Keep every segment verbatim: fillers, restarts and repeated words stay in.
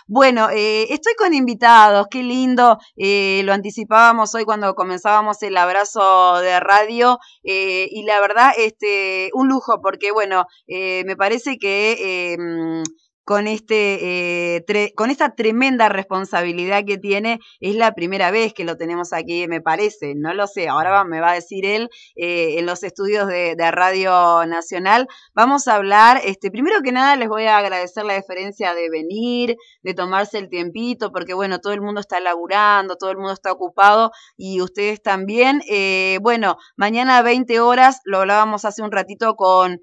Bueno, eh, estoy con invitados, qué lindo, eh, lo anticipábamos hoy cuando comenzábamos el abrazo de radio, eh, y la verdad, este, un lujo, porque bueno, eh, me parece que eh, con este, eh, tre con esta tremenda responsabilidad que tiene, es la primera vez que lo tenemos aquí, me parece, no lo sé, ahora va, me va a decir él, eh, en los estudios de, de Radio Nacional. Vamos a hablar, este, primero que nada les voy a agradecer la deferencia de venir, de tomarse el tiempito, porque bueno, todo el mundo está laburando, todo el mundo está ocupado y ustedes también. Eh, bueno, mañana a veinte horas, lo hablábamos hace un ratito con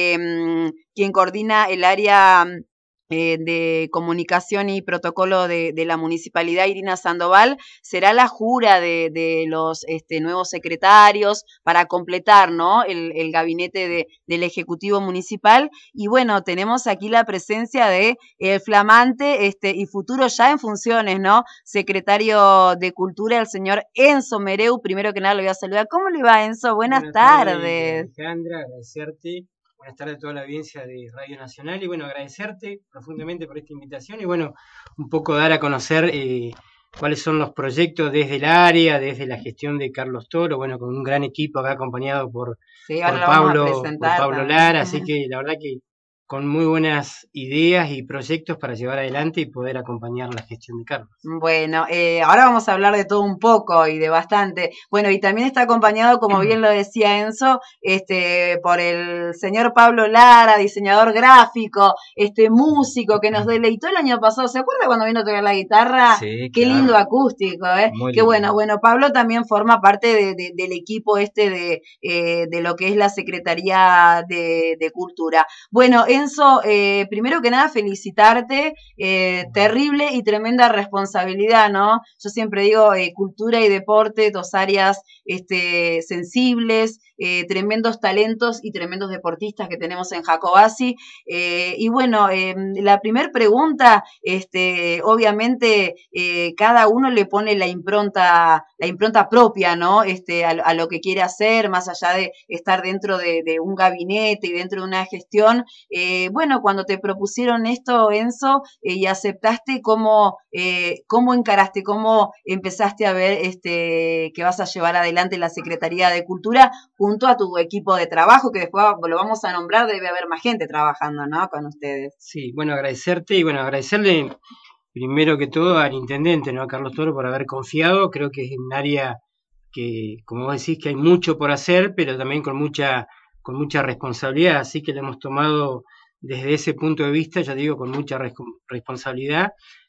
eh, quien coordina el área Eh, de comunicación y protocolo de, de la municipalidad, Irina Sandoval, será la jura de, de los este, nuevos secretarios para completar, ¿no?, el, el gabinete de, del Ejecutivo Municipal. Y bueno, tenemos aquí la presencia de el flamante este, y futuro ya en funciones, ¿no?, secretario de Cultura, el señor Enzo Mereu. Primero que nada lo voy a saludar. ¿Cómo le va, Enzo? Buenas, Buenas tardes. tardes. Alejandra, agradecerte. Buenas tardes a toda la audiencia de Radio Nacional y bueno, agradecerte profundamente por esta invitación y bueno, un poco dar a conocer eh, cuáles son los proyectos desde el área, desde la gestión de Carlos Toro, bueno, con un gran equipo acá acompañado por, sí, por, Pablo, por Pablo Lara, así que la verdad que con muy buenas ideas y proyectos para llevar adelante y poder acompañar la gestión de Carlos. Bueno, eh, ahora vamos a hablar de todo un poco y de bastante. Bueno, y también está acompañado, como bien lo decía Enzo, este, por el señor Pablo Lara, diseñador gráfico, este, músico que nos deleitó el año pasado. ¿Se acuerda cuando vino a tocar la guitarra? Sí, Qué claro. lindo acústico, ¿eh? Muy Qué lindo. bueno. Bueno, Pablo también forma parte de, de, del equipo este de, eh, de lo que es la Secretaría de, de Cultura. Bueno, Enzo, eh, primero que nada felicitarte, eh, terrible y tremenda responsabilidad, ¿no? Yo siempre digo eh, cultura y deporte, dos áreas este, sensibles, eh, tremendos talentos y tremendos deportistas que tenemos en Jacobasi. Eh, y bueno, eh, la primera pregunta, este, obviamente eh, cada uno le pone la impronta, la impronta propia, ¿no? Este, a, a lo que quiere hacer, más allá de estar dentro de, de un gabinete y dentro de una gestión. Eh, bueno, cuando te propusieron esto, Enzo, eh, y aceptaste, ¿cómo, eh, cómo encaraste, cómo empezaste a ver este, que vas a llevar adelante la Secretaría de Cultura junto a tu equipo de trabajo, que después lo vamos a nombrar, debe haber más gente trabajando, ¿no?, con ustedes. Sí, bueno, agradecerte y bueno, agradecerle primero que todo al intendente, ¿no?, a Carlos Toro, por haber confiado. Creo que es un área que, como vos decís, que hay mucho por hacer, pero también con mucha, con mucha responsabilidad, así que lo hemos tomado desde ese punto de vista, ya digo, con mucha res responsabilidad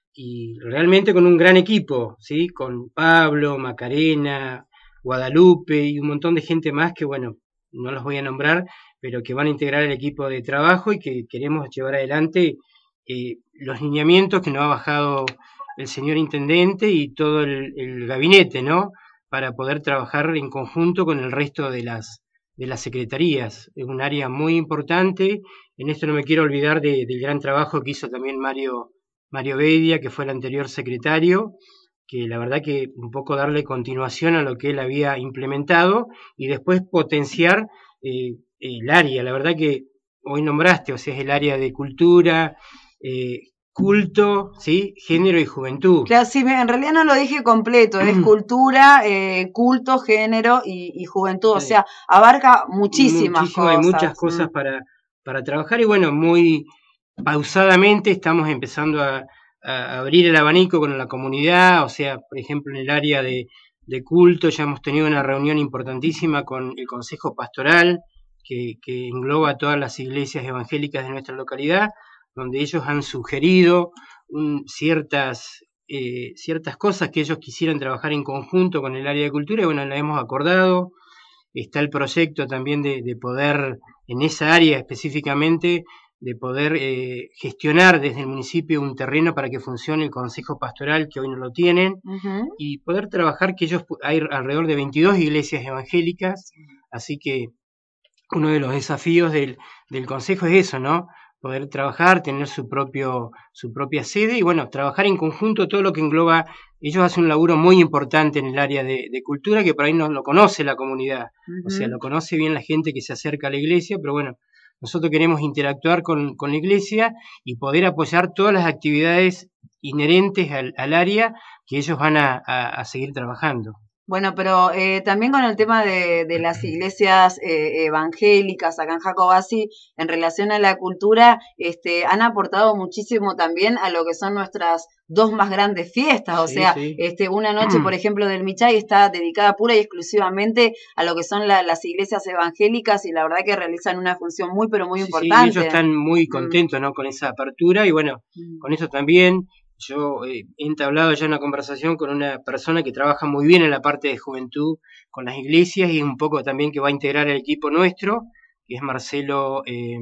y realmente con un gran equipo, ¿sí?, con Pablo, Macarena, Guadalupe y un montón de gente más que, bueno, no los voy a nombrar, pero que van a integrar el equipo de trabajo y que queremos llevar adelante eh, los lineamientos que nos ha bajado el señor intendente y todo el, el gabinete, ¿no?, para poder trabajar en conjunto con el resto de las, de las secretarías. Es un área muy importante. En esto no me quiero olvidar de, del gran trabajo que hizo también Mario, Mario Bedia, que fue el anterior secretario, que la verdad que un poco darle continuación a lo que él había implementado y después potenciar eh, el área. La verdad que hoy nombraste, o sea, es el área de cultura, eh, culto, ¿sí?, género y juventud. Claro, sí, en realidad no lo dije completo, es cultura, eh, culto, género y, y juventud, sí. O sea, abarca muchísimas Muchísimo, cosas. Hay muchas cosas mm. para, para trabajar y bueno, muy pausadamente estamos empezando a, a abrir el abanico con la comunidad, o sea, por ejemplo, en el área de, de culto ya hemos tenido una reunión importantísima con el Consejo Pastoral, que, que engloba a todas las iglesias evangélicas de nuestra localidad, donde ellos han sugerido un, ciertas, eh, ciertas cosas que ellos quisieran trabajar en conjunto con el área de cultura, y bueno, la hemos acordado. Está el proyecto también de, de poder, en esa área específicamente, de poder eh, gestionar desde el municipio un terreno para que funcione el Consejo Pastoral, que hoy no lo tienen, uh-huh. y poder trabajar, que ellos, hay alrededor de veintidós iglesias evangélicas, así que uno de los desafíos del, del Consejo es eso, ¿no?, poder trabajar, tener su, propio, su propia sede y bueno, trabajar en conjunto todo lo que engloba. Ellos hacen un laburo muy importante en el área de, de cultura que por ahí no lo conoce la comunidad, uh-huh. o sea, lo conoce bien la gente que se acerca a la iglesia, pero bueno, nosotros queremos interactuar con, con la iglesia y poder apoyar todas las actividades inherentes al, al área que ellos van a, a, a seguir trabajando. Bueno, pero eh, también con el tema de, de las iglesias eh, evangélicas acá en Jacobasi, en relación a la cultura, este, han aportado muchísimo también a lo que son nuestras dos más grandes fiestas. O Sí, sea, sí. este, una noche, por ejemplo, del Michay está dedicada pura y exclusivamente a lo que son la, las iglesias evangélicas y la verdad que realizan una función muy, pero muy Sí, sí, y importante. ellos están muy Mm. contentos, ¿no?, con esa apertura y bueno, Mm. con eso también. Yo eh, he entablado ya una conversación con una persona que trabaja muy bien en la parte de juventud con las iglesias y un poco también que va a integrar el equipo nuestro, que es Marcelo eh,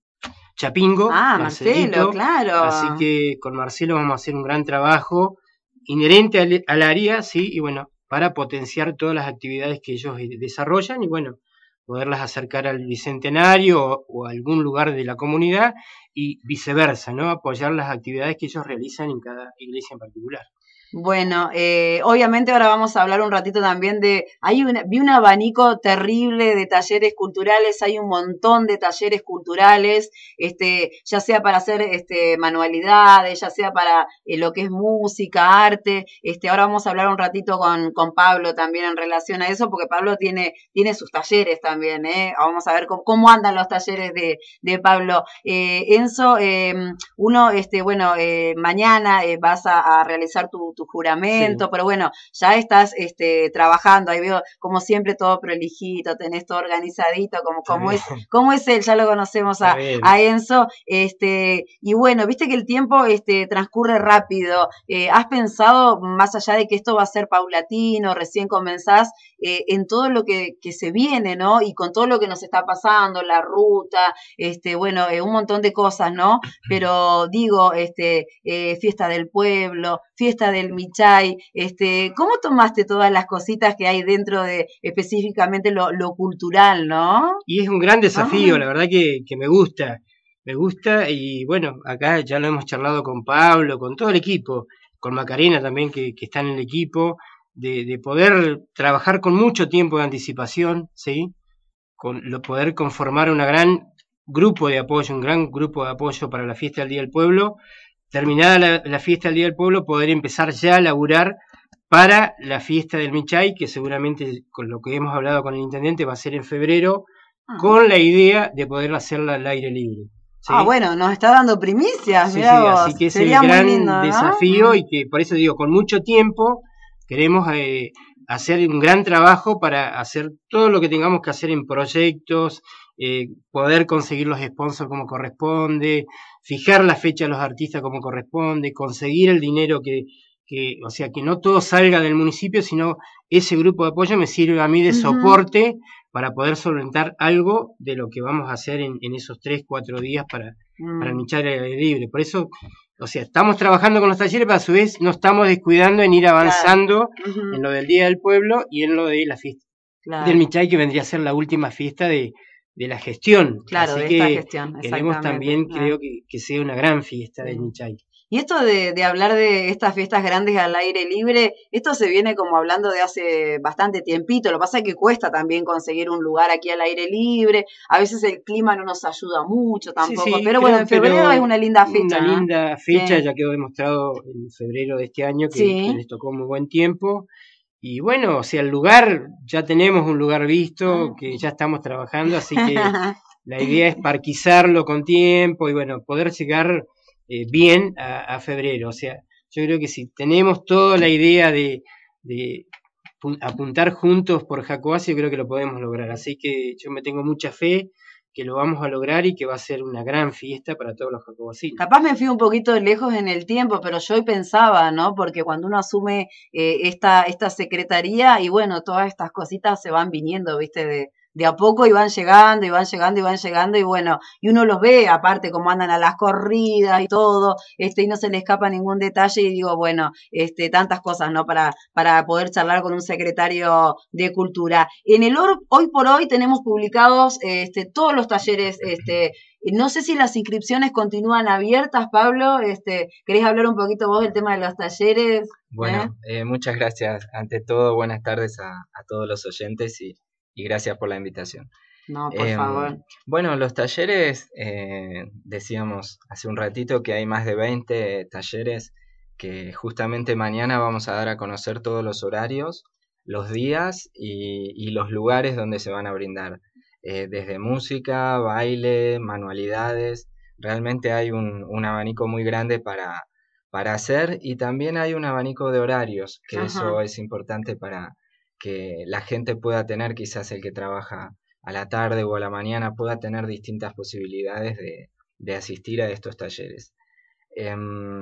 Chapingo, Ah, Marcelo, Marcelito. claro. Así que con Marcelo vamos a hacer un gran trabajo inherente al, al área, sí, y bueno, para potenciar todas las actividades que ellos desarrollan y bueno, poderlas acercar al Bicentenario o, o a algún lugar de la comunidad y viceversa, ¿no? Apoyar las actividades que ellos realizan en cada iglesia en particular. Bueno, eh, obviamente ahora vamos a hablar un ratito también de, hay una, vi un abanico terrible de talleres culturales, hay un montón de talleres culturales, este, ya sea para hacer este, manualidades, ya sea para eh, lo que es música, arte, este, ahora vamos a hablar un ratito con, con Pablo también en relación a eso, porque Pablo tiene, tiene sus talleres también, ¿eh? Vamos a ver cómo, cómo andan los talleres de, de Pablo. Eh, Enzo, eh, uno, este, bueno, eh, mañana eh, vas a, a realizar tu tu juramento, sí. Pero bueno, ya estás este, trabajando, ahí veo como siempre todo prolijito, tenés todo organizadito, como, como, es, como es él, ya lo conocemos a, a, Enzo, este, y bueno, viste que el tiempo este, transcurre rápido, eh, ¿has pensado, más allá de que esto va a ser paulatino, recién comenzás, eh, en todo lo que, que se viene, ¿no? Y con todo lo que nos está pasando, la ruta, este, bueno, eh, un montón de cosas, ¿no? Pero digo, este, eh, fiesta del pueblo, fiesta del Michay, este, ¿cómo tomaste todas las cositas que hay dentro de específicamente lo, lo cultural, no? Y es un gran desafío, ah. La verdad que, que me gusta, me gusta y bueno, acá ya lo hemos charlado con Pablo, con todo el equipo, con Macarena también que, que está en el equipo, de, de poder trabajar con mucho tiempo de anticipación, ¿sí? Con lo, poder conformar un gran grupo de apoyo, un gran grupo de apoyo para la fiesta del Día del Pueblo. Terminada la, la fiesta del Día del Pueblo, poder empezar ya a laburar para la fiesta del Michay, que seguramente con lo que hemos hablado con el intendente va a ser en febrero, ah. con la idea de poder hacerla al aire libre. ¿Sí? Ah, bueno, nos está dando primicias, sí, mirá sí, vos. Así que es Sería el gran muy lindo, ¿no? desafío y que por eso digo, con mucho tiempo queremos eh, hacer un gran trabajo para hacer todo lo que tengamos que hacer en proyectos, eh, poder conseguir los sponsors como corresponde, fijar la fecha de los artistas como corresponde, conseguir el dinero que, que, o sea, que no todo salga del municipio, sino ese grupo de apoyo me sirve a mí de uh-huh. soporte para poder solventar algo de lo que vamos a hacer en, en esos tres, cuatro días para, uh-huh. para el Michay al aire libre. Por eso, o sea, estamos trabajando con los talleres, pero a su vez no estamos descuidando en ir avanzando claro. uh-huh. en lo del Día del Pueblo y en lo de la fiesta claro. del Michay, que vendría a ser la última fiesta de, de la gestión. Claro, Así de que esta gestión, queremos también, ah. creo que, que sea una gran fiesta sí. del Michay. Y esto de, de hablar de estas fiestas grandes al aire libre, esto se viene como hablando de hace bastante tiempito, lo que pasa es que cuesta también conseguir un lugar aquí al aire libre, a veces el clima no nos ayuda mucho tampoco, sí, sí, pero bueno, en febrero es una linda fecha. Una ¿no? linda fecha, sí. ya quedó demostrado en febrero de este año que, sí. que les tocó muy buen tiempo. Y bueno, o sea, el lugar, ya tenemos un lugar visto, que ya estamos trabajando, así que la idea es parquizarlo con tiempo y bueno, poder llegar eh, bien a, a febrero. O sea, yo creo que si tenemos toda la idea de, de apuntar juntos por Jacobasi, yo creo que lo podemos lograr. Así que yo me tengo mucha fe que lo vamos a lograr y que va a ser una gran fiesta para todos los jacobasinos. Capaz me fui un poquito lejos en el tiempo, pero yo hoy pensaba, ¿no? Porque cuando uno asume eh, esta, esta secretaría y bueno, todas estas cositas se van viniendo, ¿viste? De, de a poco y van llegando y van llegando y van llegando y bueno, y uno los ve aparte como andan a las corridas y todo, este, y no se le escapa ningún detalle y digo, bueno, este, tantas cosas, ¿no? Para, para poder charlar con un secretario de cultura. En el or, hoy por hoy tenemos publicados este, todos los talleres, este, no sé si las inscripciones continúan abiertas, Pablo, este, ¿querés hablar un poquito vos del tema de los talleres? Bueno, ¿Eh? Eh, muchas gracias. Ante todo, buenas tardes a, a todos los oyentes y y gracias por la invitación. No, por eh, favor. Bueno, los talleres, eh, decíamos hace un ratito que hay más de veinte talleres que justamente mañana vamos a dar a conocer todos los horarios, los días y, y los lugares donde se van a brindar. Eh, desde música, baile, manualidades, realmente hay un, un abanico muy grande para, para hacer y también hay un abanico de horarios, que Ajá. eso es importante para que la gente pueda tener, quizás el que trabaja a la tarde o a la mañana, pueda tener distintas posibilidades de, de asistir a estos talleres. Eh,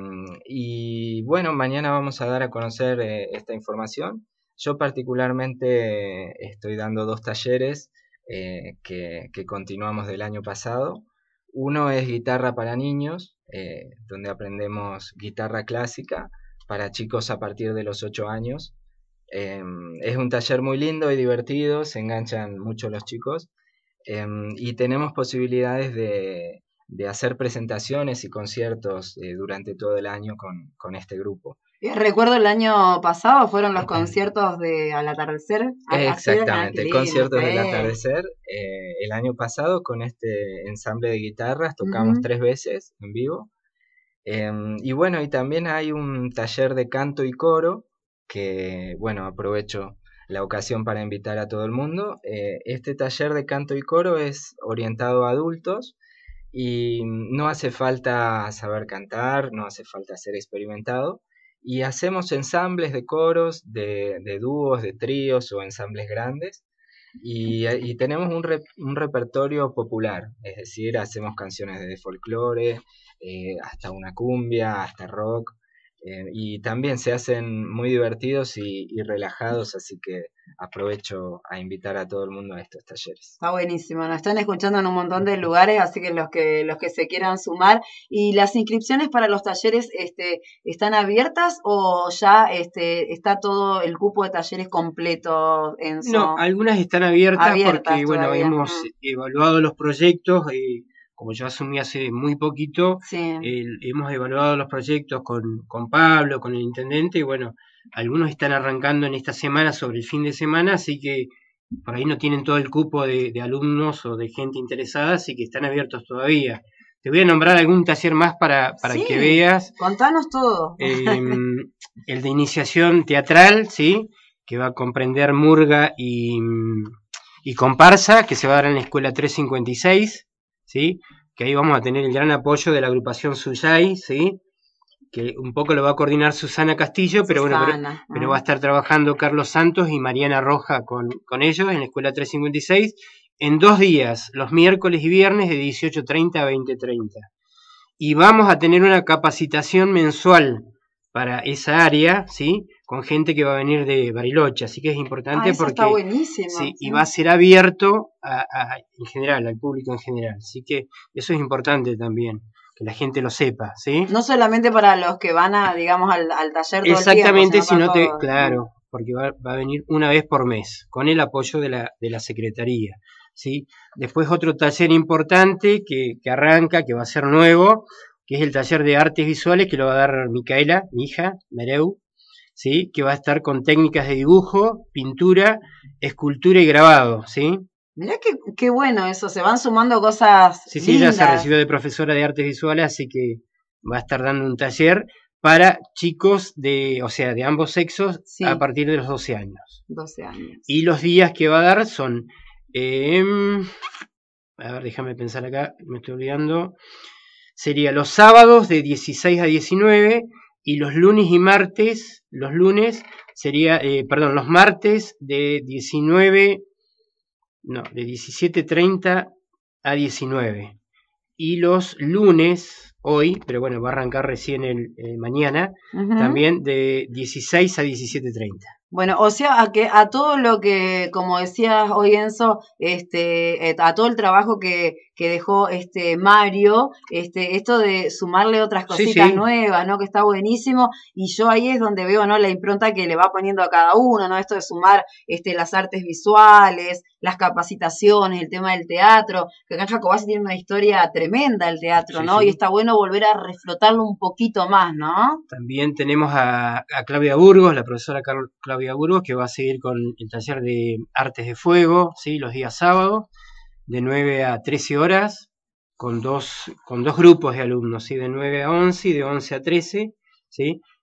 y bueno, mañana vamos a dar a conocer eh, esta información. Yo particularmente estoy dando dos talleres eh, que, que continuamos del año pasado. Uno es guitarra para niños, eh, donde aprendemos guitarra clásica para chicos a partir de los ocho años. Eh, es un taller muy lindo y divertido, se enganchan mucho los chicos eh, y tenemos posibilidades de, de hacer presentaciones y conciertos eh, durante todo el año con, con este grupo. Recuerdo el año pasado fueron los conciertos de al atardecer. Exactamente, lindo, conciertos sí. del atardecer. Eh, el año pasado con este ensamble de guitarras tocamos Uh-huh. tres veces en vivo. Eh, y bueno, y también hay un taller de canto y coro que, bueno, aprovecho la ocasión para invitar a todo el mundo. Eh, este taller de canto y coro es orientado a adultos y no hace falta saber cantar, no hace falta ser experimentado. Y hacemos ensambles de coros, de, de dúos, de tríos o ensambles grandes. Y, y tenemos un, re, un repertorio popular, es decir, hacemos canciones de folclore, eh, hasta una cumbia, hasta rock. Eh, y también se hacen muy divertidos y, y relajados, así que aprovecho a invitar a todo el mundo a estos talleres. Está buenísimo, nos están escuchando en un montón de lugares, así que los que los que se quieran sumar. ¿Y las inscripciones para los talleres este, están abiertas o ya este, está todo el cupo de talleres completo, Enzo? No, algunas están abiertas, abiertas porque bueno, todavía. hemos Mm. evaluado los proyectos, eh, como yo asumí hace muy poquito, Sí. eh, hemos evaluado los proyectos con, con Pablo, con el intendente, y bueno, algunos están arrancando en esta semana, sobre el fin de semana, así que por ahí no tienen todo el cupo de, de alumnos o de gente interesada, así que están abiertos todavía. Te voy a nombrar algún taller más para, para Sí, que veas. Contanos todo. Eh, el de iniciación teatral, ¿sí? Que va a comprender murga y, y comparsa, que se va a dar en la escuela trescientos cincuenta y seis, ¿sí? Que ahí vamos a tener el gran apoyo de la agrupación Suyay, ¿sí? Que un poco lo va a coordinar Susana Castillo, pero Susana, bueno, pero, uh-huh. pero va a estar trabajando Carlos Santos y Mariana Roja con, con ellos en la escuela trescientos cincuenta y seis, en dos días, los miércoles y viernes de dieciocho treinta a veinte treinta. Y vamos a tener una capacitación mensual para esa área, ¿sí? Con gente que va a venir de Bariloche, así que es importante. Ah, eso porque está buenísimo. Sí, y va a ser abierto a, a, en general, al público en general, así que eso es importante también, que la gente lo sepa, ¿sí? No solamente para los que van a, digamos, al, al taller todo Exactamente, el tiempo, sino te, todos. claro, porque va, va a venir una vez por mes, con el apoyo de la, de la Secretaría, ¿sí? Después otro taller importante que, que arranca, que va a ser nuevo, que es el taller de artes visuales, que lo va a dar Micaela, mi hija, Mereu, ¿sí? Que va a estar con técnicas de dibujo, pintura, escultura y grabado, ¿sí? Mirá qué, qué bueno eso, se van sumando cosas Sí, sí, lindas. ella se recibió de profesora de artes visuales, así que va a estar dando un taller para chicos de, o sea, de ambos sexos, sí, a partir de los doce años. doce años. Y los días que va a dar son, eh, a ver, déjame pensar acá, me estoy olvidando, sería los sábados de dieciséis a diecinueve y los lunes y martes, los lunes sería, eh, perdón, los martes de diecinueve, no, de diecisiete treinta a diecinueve. Y los lunes, hoy, pero bueno, va a arrancar recién el eh, mañana, uh-huh, también de dieciséis a diecisiete treinta. Bueno, o sea, a que a todo lo que, como decías hoy, Enzo, este, a todo el trabajo que, que dejó este Mario, este, esto de sumarle otras cositas sí, sí. nuevas, ¿no? Que está buenísimo, y yo ahí es donde veo, ¿no? La impronta que le va poniendo a cada uno, ¿no? Esto de sumar este, las artes visuales, las capacitaciones, el tema del teatro, que acá en Jacobasi tiene una historia tremenda el teatro, ¿no? Sí, sí. Y está bueno volver a reflotarlo un poquito más, ¿no? También tenemos a, a Claudia Burgos, la profesora Carl, Claudia Burgos, que va a seguir con el taller de artes de fuego, ¿sí? Los días sábados, de nueve a trece horas, con dos, con dos grupos de alumnos, ¿sí? De nueve a once y de once a trece, ¿sí?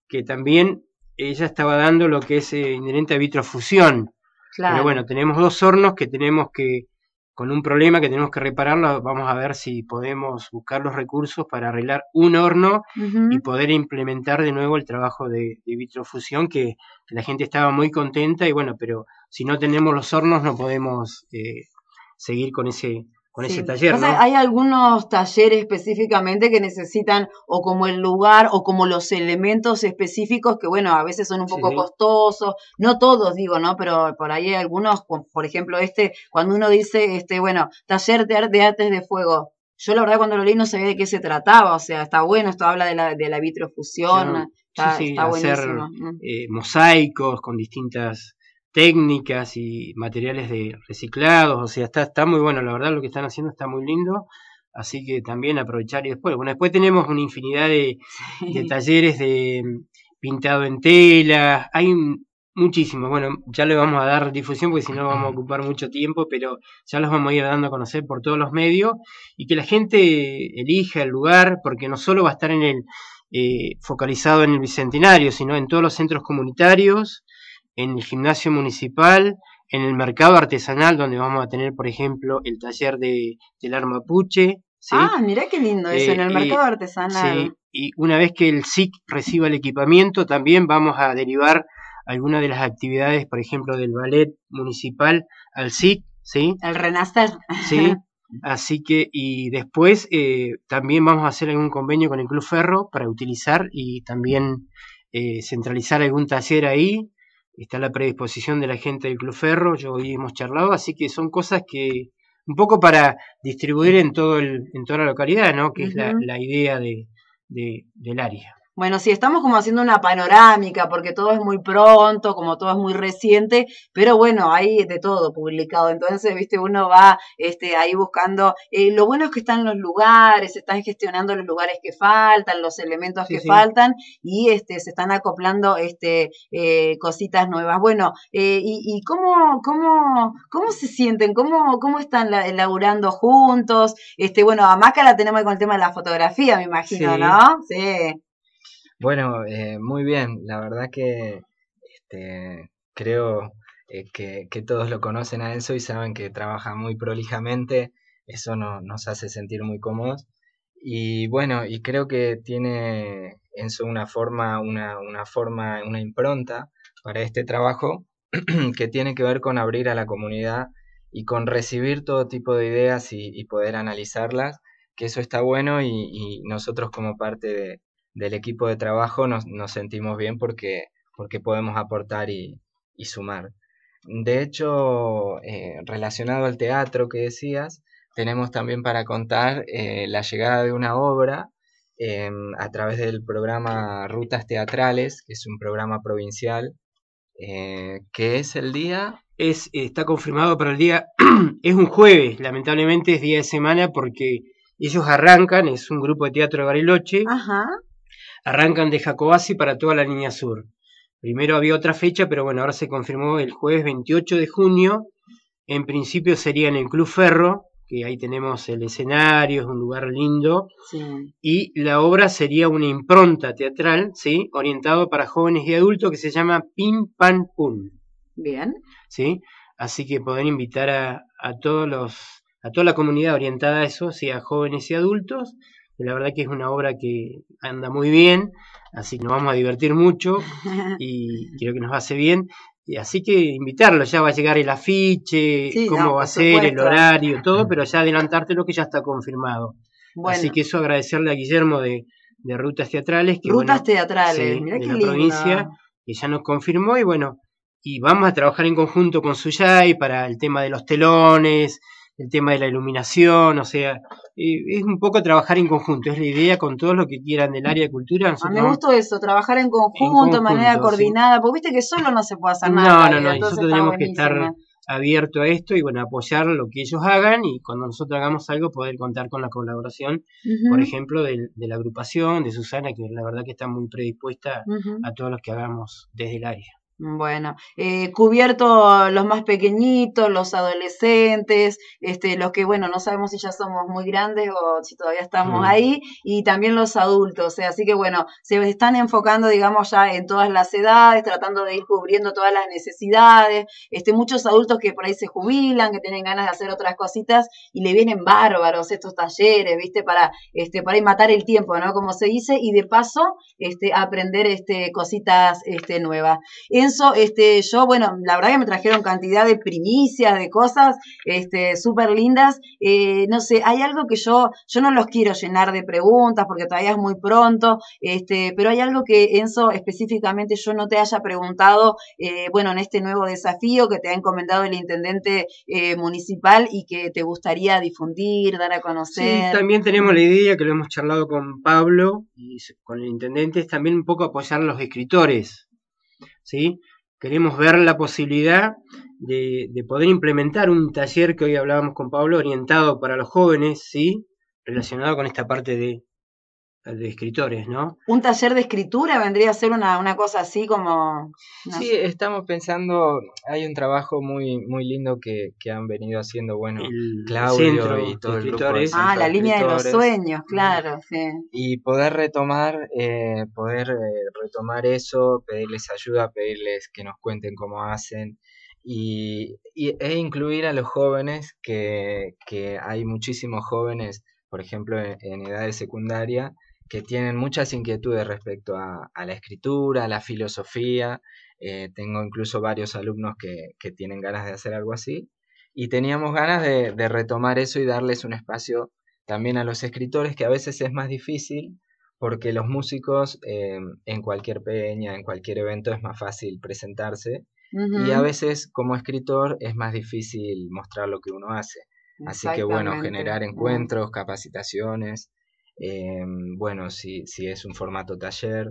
que también ella estaba dando lo que es eh, inherente a vitrofusión. Claro. Pero bueno, tenemos dos hornos que tenemos que, con un problema que tenemos que repararlo, vamos a ver si podemos buscar los recursos para arreglar un horno Uh-huh. y poder implementar de nuevo el trabajo de, de vitrofusión, que, que la gente estaba muy contenta y bueno, pero si no tenemos los hornos no podemos eh, seguir con ese con Sí. ese taller, Pasa, ¿no? hay algunos talleres específicamente que necesitan o como el lugar o como los elementos específicos que, bueno, a veces son un Sí, poco sí. costosos, no todos digo, ¿no? Pero por ahí hay algunos, por ejemplo, este, cuando uno dice, este, bueno, taller de, ar- de artes de fuego, yo la verdad cuando lo leí no sabía de qué se trataba, o sea, está bueno, esto habla de la, de la vitrofusión, Claro, sí, está, sí, está hacer buenísimo. Mm. eh, mosaicos con distintas técnicas y materiales de reciclados, o sea, está, está muy bueno, la verdad lo que están haciendo está muy lindo, así que también aprovechar y después, bueno, después tenemos una infinidad de, de Sí. talleres de pintado en tela, hay un- muchísimos, bueno, ya le vamos a dar difusión porque si no vamos a ocupar mucho tiempo, pero ya los vamos a ir dando a conocer por todos los medios y que la gente elija el lugar, porque no solo va a estar en el eh, focalizado en el Bicentenario, sino en todos los centros comunitarios, en el gimnasio municipal, en el mercado artesanal, donde vamos a tener, por ejemplo, el taller de, del arma mapuche, ¿sí? Ah, mirá qué lindo eso, en Eh, el y, mercado artesanal. sí, y una vez que el S I C reciba el equipamiento, también vamos a derivar algunas de las actividades, por ejemplo, del ballet municipal al S I C, ¿sí? El renacer. Sí, así que, y después eh, también vamos a hacer algún convenio con el Club Ferro para utilizar y también eh, centralizar algún taller ahí. Está a la predisposición de la gente del Club Ferro, yo hoy hemos charlado, así que son cosas que un poco para distribuir en todo el, en toda la localidad, ¿no? Que es la, Ujú. la idea de, de, del área. Bueno, sí, estamos como haciendo una panorámica, porque todo es muy pronto, como todo es muy reciente, pero bueno, hay de todo publicado. Entonces, viste, uno va este, ahí buscando. Eh, lo bueno es que están los lugares, se están gestionando los lugares que faltan, los elementos Sí, que sí. faltan, y este, se están acoplando este, eh, cositas nuevas. Bueno, eh, y, y cómo, cómo, cómo se sienten, cómo, cómo están la, laburando juntos. Este, bueno, a Maca la tenemos ahí con el tema de la fotografía, me imagino, Sí. ¿no? Sí. Bueno, eh, muy bien, la verdad que este, creo eh, que, que todos lo conocen a Enzo y saben que trabaja muy prolijamente, eso no- nos hace sentir muy cómodos. Y bueno, y creo que tiene Enzo una forma, una, una forma, una impronta para este trabajo que tiene que ver con abrir a la comunidad y con recibir todo tipo de ideas y, y poder analizarlas, que eso está bueno y, y nosotros como parte de del equipo de trabajo nos, nos sentimos bien porque, porque podemos aportar y, y sumar. De hecho, eh, relacionado al teatro que decías, tenemos también para contar eh, la llegada de una obra eh, a través del programa Rutas Teatrales, que es un programa provincial, eh, que es el día... Es, está confirmado para el día, es un jueves, lamentablemente es día de semana porque ellos arrancan, es un grupo de teatro de Bariloche, Ajá. arrancan de Jacobasi para toda la línea sur. Primero había otra fecha, pero bueno, ahora se confirmó el jueves veintiocho de junio. En principio sería en el Club Ferro, que ahí tenemos el escenario, es un lugar lindo. Sí. Y la obra sería una impronta teatral, ¿sí? Orientado para jóvenes y adultos que se llama Pim Pam Pum. Bien. ¿Sí? Así que poder invitar a, a todos los, a toda la comunidad orientada a eso, ¿sí? A jóvenes y adultos, que la verdad que es una obra que anda muy bien, así que nos vamos a divertir mucho y creo que nos hace bien. Y así que invitarlos, ya va a llegar el afiche, Sí, cómo no, va por a ser, el supuesto. horario, todo, pero ya adelantarte lo que ya está confirmado. Así Bueno, que eso agradecerle a Guillermo de, de Rutas Teatrales, que rutas bueno, teatrales, sí, mirá de qué la lindo. provincia, que ya nos confirmó y bueno, y vamos a trabajar en conjunto con Suyai para el tema de los telones, el tema de la iluminación, o sea, eh, es un poco trabajar en conjunto, es la idea con todos los que quieran del área de cultura, A nosotros mí me vamos gustó eso, trabajar en en conjunto, de manera conjunto, ¿sí? coordinada, porque viste que solo no se puede hacer nada en No, la no, vida, no, y entonces nosotros está tenemos que estar buenísimo. abiertos a esto y bueno, apoyar lo que ellos hagan y cuando nosotros hagamos algo poder contar con la colaboración, por Ujú, ejemplo, de, de la agrupación, de Susana, que la verdad que está muy predispuesta ujú. a todos los que hagamos desde el área. Bueno, eh, cubierto los más pequeñitos, los adolescentes, este, los que, bueno, no sabemos si ya somos muy grandes o si todavía estamos Mm. ahí, y también los adultos, o sea, así que, bueno, se están enfocando, digamos, ya en todas las edades, tratando de ir cubriendo todas las necesidades, este, muchos adultos que por ahí se jubilan, que tienen ganas de hacer otras cositas, y le vienen bárbaros estos talleres, ¿viste? Para, este, para ir matar el tiempo, ¿no? Como se dice, y de paso, este, aprender, este, cositas, este, nuevas. Enzo, este, yo, bueno, la verdad que me trajeron cantidad de primicias, de cosas, este, súper lindas. Eh, no sé, hay algo que yo, yo no los quiero llenar de preguntas porque todavía es muy pronto, este, pero hay algo que, Enzo, específicamente yo no te haya preguntado, eh, bueno, en este nuevo desafío que te ha encomendado el intendente eh, municipal y que te gustaría difundir, dar a Sí, conocer. también tenemos la idea, que lo hemos charlado con Pablo y s- con el intendente, es también un poco apoyar a los escritores, ¿sí? Queremos ver la posibilidad de, de poder implementar un taller que hoy hablábamos con Pablo, orientado para los jóvenes, ¿sí? Relacionado con esta parte de, de escritores, ¿no? Un taller de escritura vendría a ser una, una cosa así como, no Sí, sé. estamos pensando, hay un trabajo muy, muy lindo que, que han venido haciendo, bueno, El, el Claudio y centro de todo el grupo del escritores. Ah, Centro de la línea de los Escritores, sueños, Mm. claro, sí. y poder retomar, eh, poder eh, retomar eso, pedirles ayuda, pedirles que nos cuenten cómo hacen, y, y- e incluir a los jóvenes, que, que hay muchísimos jóvenes, por ejemplo, en, en edad de secundaria, que tienen muchas inquietudes respecto a, a la escritura, a la filosofía. Eh, tengo incluso varios alumnos que, que tienen ganas de hacer algo así, y teníamos ganas de, de retomar eso y darles un espacio también a los escritores, que a veces es más difícil porque los músicos, eh, en cualquier peña, en cualquier evento es más fácil presentarse, y a Ujú, veces como escritor es más difícil mostrar lo que uno hace. Así que bueno, exactamente. generar Mm. encuentros, capacitaciones, eh, bueno, si, si es un formato taller,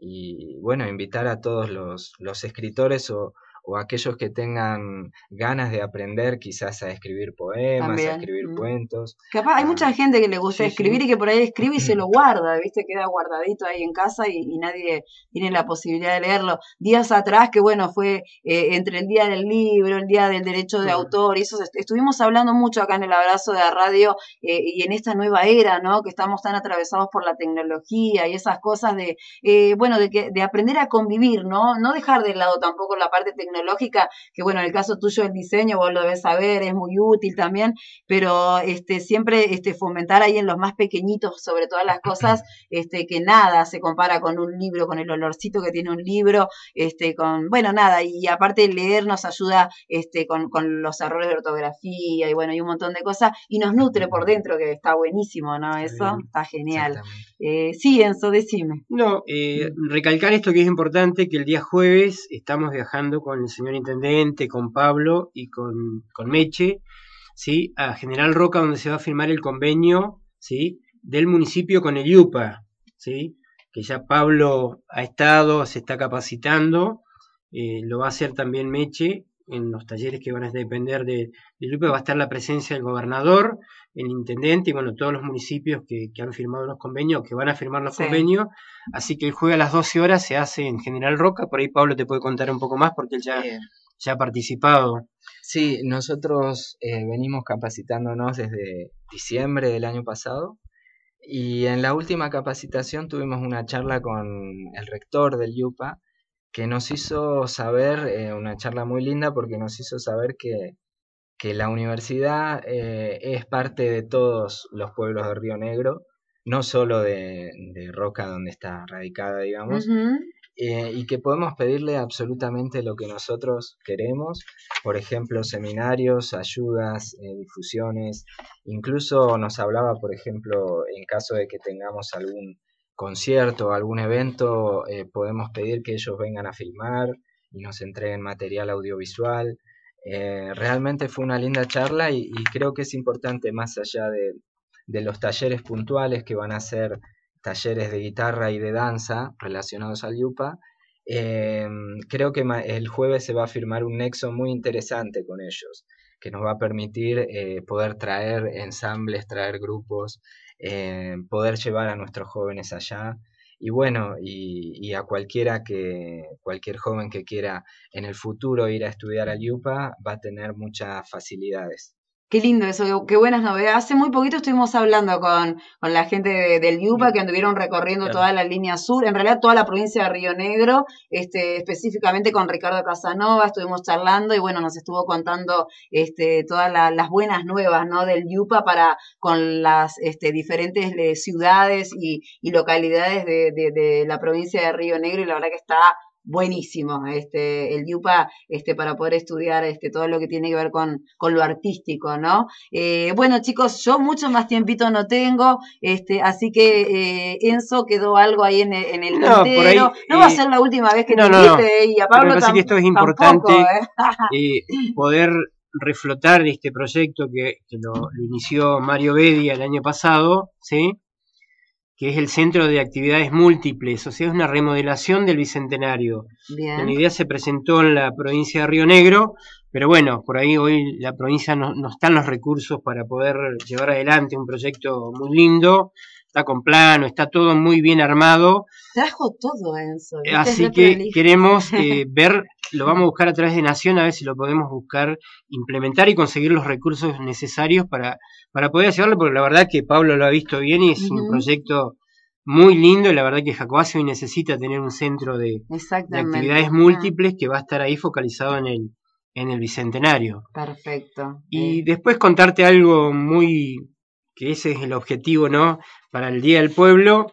y bueno, invitar a todos los, los escritores, o, o aquellos que tengan ganas de aprender quizás a escribir poemas, a También. escribir Mm. cuentos. Capaz, hay a- mucha gente que le gusta Sí, escribir sí. y que por ahí escribe y se lo guarda, ¿viste? Queda guardadito ahí en casa y, y nadie tiene la posibilidad de leerlo. Días atrás, que bueno, fue eh, entre el Día del Libro, el Día del Derecho de Mm. Autor, y eso est- estuvimos hablando mucho acá en el Abrazo de la Radio eh, y en esta nueva era, ¿no? Que estamos tan atravesados por la tecnología y esas cosas de, eh, bueno, de, que, de aprender a convivir, ¿no? No dejar de lado tampoco la parte tecnológica, que bueno, en el caso tuyo el diseño, vos lo debes saber, es muy útil también, pero este, siempre este, fomentar ahí en los más pequeñitos, sobre todas las cosas, este, que nada se compara con un libro, con el olorcito que tiene un libro, este, con, bueno, nada, y aparte leer nos ayuda este, con, con los errores de ortografía y bueno, y un montón de cosas, y nos nutre por dentro, que está buenísimo, ¿no? Está Eso bien. está genial. Exactamente. Eh, sí, Enzo, decime. No, eh, Mm. recalcar esto que es importante, que el día jueves estamos viajando con el señor intendente, con Pablo y con, con Meche, ¿sí? A General Roca, donde se va a firmar el convenio, ¿sí? Del municipio con el IUPA, ¿sí? Que ya Pablo ha estado, se está capacitando, eh, lo va a hacer también Meche en los talleres que van a depender de, del IUPA. Va a estar la presencia del gobernador, el intendente y bueno, todos los municipios que, que han firmado los convenios, que van a firmar los Sí. convenios. Así que el jueves a las doce horas se hace en General Roca. Por ahí Pablo te puede contar un poco más porque él ya, Eh, ya ha participado. sí, nosotros eh, venimos capacitándonos desde diciembre del año pasado, y en la última capacitación tuvimos una charla con el rector del IUPA, que nos hizo saber, eh, una charla muy linda, porque nos hizo saber que, que la universidad eh, es parte de todos los pueblos de Río Negro, no solo de, de Roca, donde está radicada, digamos, Ujú. eh, y que podemos pedirle absolutamente lo que nosotros queremos, por ejemplo, seminarios, ayudas, eh, difusiones. Incluso nos hablaba, por ejemplo, en caso de que tengamos algún concierto o algún evento, eh, podemos pedir que ellos vengan a filmar y nos entreguen material audiovisual. Eh, realmente fue una linda charla, y, y creo que es importante, más allá de, de los talleres puntuales que van a ser talleres de guitarra y de danza relacionados al IUPA, eh, creo que el jueves se va a firmar un nexo muy interesante con ellos, que nos va a permitir eh, poder traer ensambles, traer grupos, eh, poder llevar a nuestros jóvenes allá. y bueno, y, y a cualquiera que, cualquier joven que quiera en el futuro ir a estudiar al IUPA va a tener muchas facilidades. Qué lindo eso, qué buenas novedades. Hace muy poquito estuvimos hablando con, con la gente de, del IUPA que anduvieron recorriendo Claro. toda la línea sur, en realidad toda la provincia de Río Negro, este, específicamente con Ricardo Casanova, estuvimos charlando y bueno, nos estuvo contando este, todas la, las buenas nuevas, ¿no? Del IUPA para con las este, diferentes eh, ciudades y, y localidades de, de, de la provincia de Río Negro y la verdad que está buenísimo, este, el IUPA, este, para poder estudiar, este, todo lo que tiene que ver con, con lo artístico, ¿no? Eh, bueno, chicos, yo mucho más tiempito no tengo, este, así que, eh, Enzo, quedó algo ahí en el, en el No, por ahí, tintero. No eh, va a ser la última vez que no, te no, no. invite, y a Pero me Pablo parece que esto es tampoco, importante, ¿eh? eh, poder reflotar este proyecto que, que lo, lo inició Mario Bedia el año pasado, ¿sí? Que es el Centro de Actividades Múltiples, o sea, es una remodelación del Bicentenario. Bien. La idea se presentó en la provincia de Río Negro, pero bueno, por ahí hoy la provincia no, no están los recursos para poder llevar adelante un proyecto muy lindo, está con plano, está todo muy bien armado. Trajo todo, Enzo. ¿Viste? Así que queremos eh, ver, lo vamos a buscar a través de Nación, a ver si lo podemos buscar, implementar y conseguir los recursos necesarios para, para poder llevarlo, porque la verdad que Pablo lo ha visto bien y es uh-huh. un proyecto muy lindo, y la verdad que Jacobacci hoy necesita tener un centro de, de actividades múltiples que va a estar ahí focalizado en el, en el Bicentenario. Perfecto. Y eh. después contarte algo muy, que ese es el objetivo, ¿no? Para el Día del Pueblo,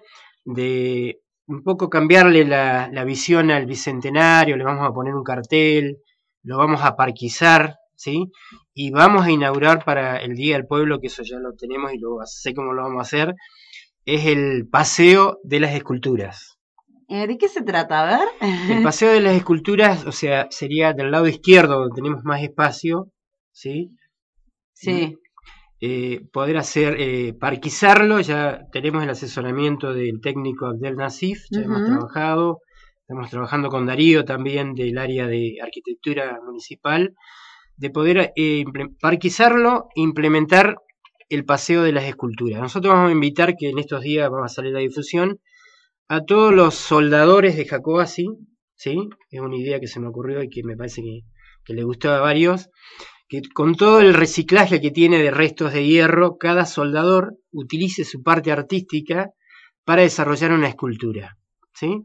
de un poco cambiarle la, la visión al Bicentenario, le vamos a poner un cartel, lo vamos a parquizar, ¿sí? Y vamos a inaugurar para el Día del Pueblo, que eso ya lo tenemos y lo sé cómo lo vamos a hacer, es el Paseo de las Esculturas. ¿De qué se trata? A ver. El Paseo de las Esculturas, o sea, sería del lado izquierdo, donde tenemos más espacio, ¿sí? Sí. Eh, poder hacer, eh, parquizarlo, ya tenemos el asesoramiento del técnico Abdel Nasif, ya uh-huh. hemos trabajado, estamos trabajando con Darío también del área de arquitectura municipal, de poder eh, parquizarlo e implementar el Paseo de las Esculturas. Nosotros vamos a invitar, que en estos días va a salir la difusión, a todos los soldadores de Jacobacci, ¿sí? Es una idea que se me ocurrió y que me parece que, que le gustó a varios, que con todo el reciclaje que tiene de restos de hierro, cada soldador utilice su parte artística para desarrollar una escultura, ¿sí?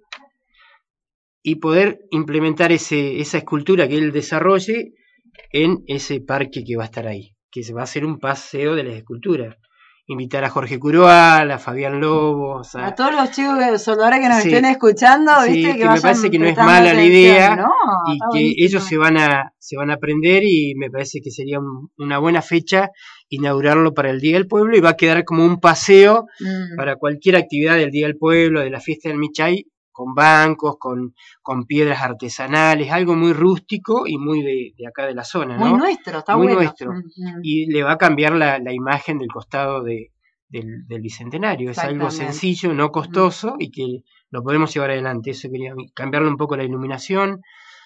Y poder implementar ese, esa escultura que él desarrolle en ese parque que va a estar ahí, que se va a hacer un paseo de las esculturas. Invitar a Jorge Curual, a Fabián Lobos, a, a todos los chicos que, soldadores que nos sí, estén escuchando, ¿viste? Sí, que, que me parece que no es mala atención. La idea, no, y que buenísimo. Ellos se van a se van a aprender, y me parece que sería un, una buena fecha inaugurarlo para el Día del Pueblo, y va a quedar como un paseo mm. para cualquier actividad del Día del Pueblo, de la fiesta del Michay, con bancos, con, con piedras artesanales, algo muy rústico y muy de, de acá de la zona, muy ¿no? nuestro, está muy bueno. nuestro. Mm-hmm. Y le va a cambiar la, la imagen del costado de, del, del Bicentenario. Es algo sencillo, no costoso, mm-hmm. y que lo podemos llevar adelante. Eso quería cambiarle un poco la iluminación.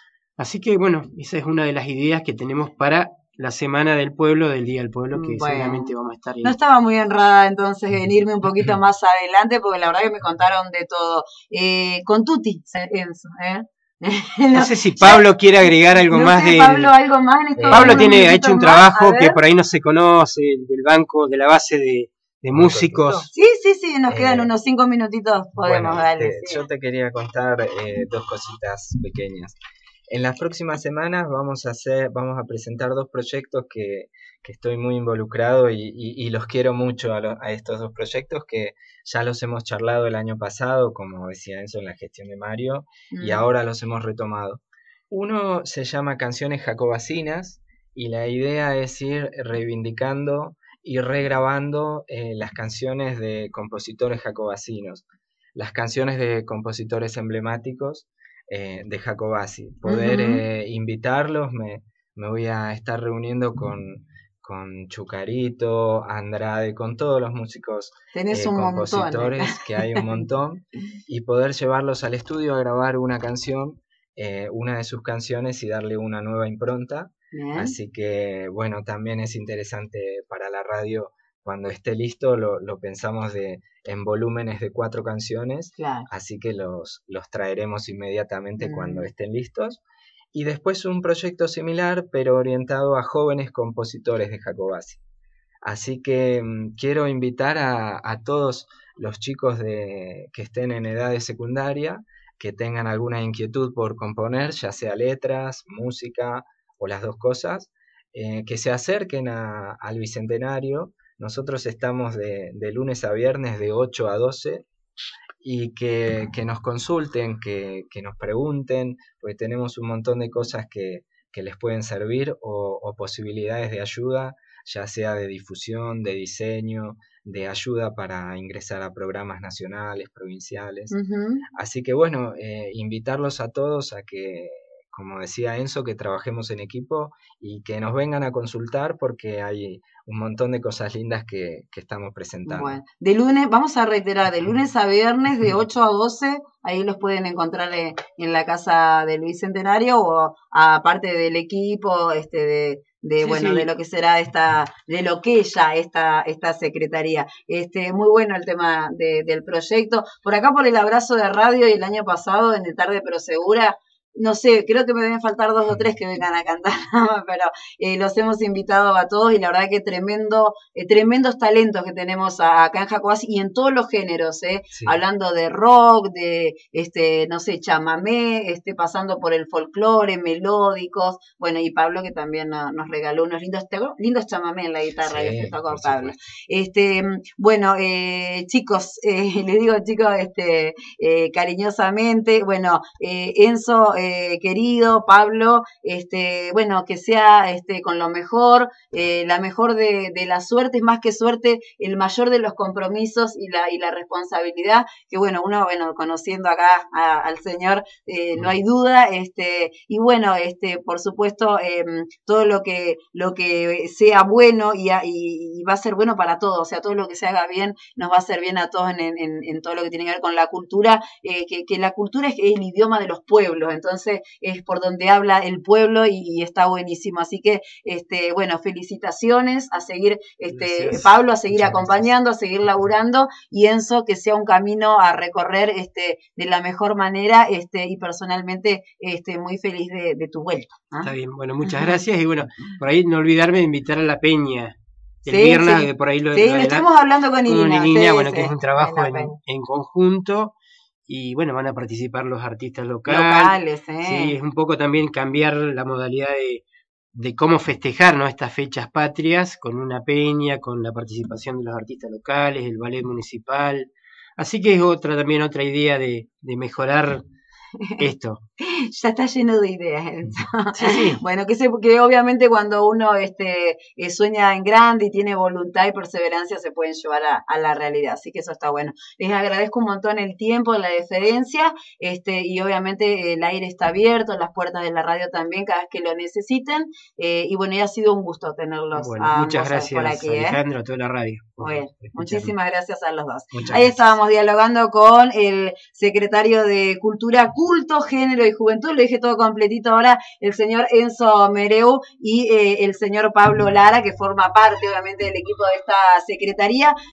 Así que, bueno, esa es una de las ideas que tenemos para la Semana del Pueblo, del Día del Pueblo, que bueno, seguramente vamos a estar ahí. No estaba muy honrada entonces en irme un poquito más adelante, porque la verdad que me contaron de todo. Eh, con Tuti, Enzo, ¿eh? No, no sé si Pablo ya, quiere agregar algo no más sé, de Pablo, algo más en esto. Eh, Pablo tiene ha hecho un trabajo que por ahí no se conoce, del banco, de la base de, de músicos. Sí, sí, sí, nos quedan eh, unos cinco minutitos, podemos bueno, darle. Te, sí. Yo te quería contar eh, dos cositas pequeñas. En las próximas semanas vamos a hacer, vamos a presentar dos proyectos que, que estoy muy involucrado y, y, y los quiero mucho a, lo, a estos dos proyectos, que ya los hemos charlado el año pasado, como decía Enzo, en la gestión de Mario, mm. y ahora los hemos retomado. Uno se llama Canciones Jacobacinas, y la idea es ir reivindicando y regrabando eh, las canciones de compositores jacobacinos, las canciones de compositores emblemáticos eh, de Jacobacci. Poder uh-huh. eh, invitarlos, me, me voy a estar reuniendo con, con Chucarito, Andrade, con todos los músicos Tenés eh, un compositores, montón, ¿eh? que hay un montón, y poder llevarlos al estudio a grabar una canción, eh, una de sus canciones, y darle una nueva impronta. Bien. Así que, bueno, también es interesante para la radio cuando esté listo lo, lo pensamos de, en volúmenes de cuatro canciones, claro. Así que los, los traeremos inmediatamente mm. cuando estén listos. Y después un proyecto similar, pero orientado a jóvenes compositores de Jacobacci. Así que mmm, quiero invitar a, a todos los chicos de, que estén en edad de secundaria, que tengan alguna inquietud por componer, ya sea letras, música o las dos cosas, eh, que se acerquen a, al Bicentenario. Nosotros estamos de, de lunes a viernes de ocho a doce y que, que nos consulten, que, que nos pregunten, porque tenemos un montón de cosas que, que les pueden servir o, o posibilidades de ayuda, ya sea de difusión, de diseño, de ayuda para ingresar a programas nacionales, provinciales. Uh-huh. Así que bueno, eh, invitarlos a todos a que, como decía Enzo, que trabajemos en equipo y que nos vengan a consultar porque hay un montón de cosas lindas que, que estamos presentando. Bueno, de lunes, vamos a reiterar, de lunes a viernes de ocho a doce, ahí los pueden encontrar en, en la casa del Bicentenario o aparte del equipo, este, de, de sí, bueno, sí. de lo que será esta, de lo que ya esta, esta secretaría. Este, muy bueno el tema de, del proyecto. Por acá por el abrazo de radio y el año pasado en el Tarde Pero Segura, no sé, creo que me deben faltar dos o tres que vengan a cantar, pero eh, los hemos invitado a todos y la verdad que tremendo, eh, tremendos talentos que tenemos acá en Jacobacci y en todos los géneros, eh, sí. hablando de rock, de, este, no sé, chamamé, este, pasando por el folclore, melódicos, bueno, y Pablo que también no, nos regaló unos lindos, lindos chamamé en la guitarra, sí, que se tocó Pablo. Este, bueno, eh, chicos, eh, le digo chicos, este, eh, cariñosamente, bueno, eh, Enzo, Eh, querido Pablo, este, bueno, que sea este, con lo mejor, eh, la mejor de, de la suerte, es más que suerte, el mayor de los compromisos y la, y la responsabilidad, que bueno, uno, bueno, conociendo acá a, al señor, eh, no hay duda, este, y bueno, este, por supuesto, eh, todo lo que, lo que sea bueno y, a, y, y va a ser bueno para todos, o sea, todo lo que se haga bien nos va a hacer bien a todos en, en, en todo lo que tiene que ver con la cultura, eh, que, que la cultura es, es el idioma de los pueblos, entonces Entonces es por donde habla el pueblo y, y está buenísimo. Así que, este, bueno, felicitaciones a seguir, este, Pablo, a seguir Muchas acompañando, gracias. a seguir laburando y Enzo, que sea un camino a recorrer este, de la mejor manera este, y personalmente este, muy feliz de, de tu vuelta. ¿eh? Está bien, bueno, muchas gracias y bueno, por ahí no olvidarme de invitar a la Peña. El sí, viernes, sí. que por ahí lo, sí, lo lo estuvimos hablando con Irina. Irina sí, bueno, sí, que es un trabajo en, en conjunto. Y bueno, van a participar los artistas locales. Locales, eh. Sí, es un poco también cambiar la modalidad de, de cómo festejar, ¿no? Estas fechas patrias con una peña, con la participación de los artistas locales, el ballet municipal. Así que es otra también otra idea de, de mejorar esto. Ya está lleno de ideas. Sí, sí. Bueno, que, se, que obviamente cuando uno este, eh, sueña en grande y tiene voluntad y perseverancia se pueden llevar a, a la realidad. Así que eso está bueno. Les agradezco un montón el tiempo, la deferencia este, y obviamente el aire está abierto, las puertas de la radio también cada vez que lo necesiten. Eh, y bueno, y ha sido un gusto tenerlos bueno, a muchas gracias, por aquí. Alejandro, ¿eh? a toda la radio. Bueno, muchísimas gracias a los dos. Muchas Ahí gracias. estábamos dialogando con el secretario de Cultura, Culto, Género y Juventud, lo dije todo completito ahora, el señor Enzo Mereu y eh, el señor Pablo Lara, que forma parte obviamente del equipo de esta secretaría.